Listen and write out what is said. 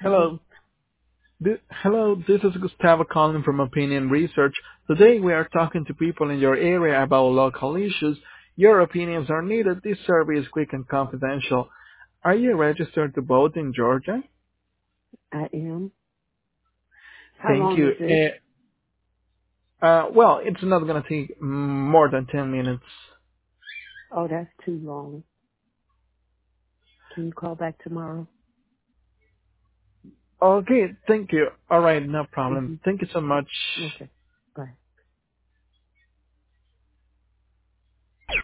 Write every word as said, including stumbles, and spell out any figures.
Hello. Hello. Th- hello, this is Gustavo calling from Opinion Research. Today we are talking to people in your area about local issues. Your opinions are needed. This survey is quick and confidential. Are you registered to vote in Georgia? I am. How Thank long you. is this? Uh, uh, well, it's not going to take more than ten minutes. Oh, that's too long. Can you call back tomorrow? Okay, thank you. All right, no problem. Mm-hmm. Thank you so much. Okay.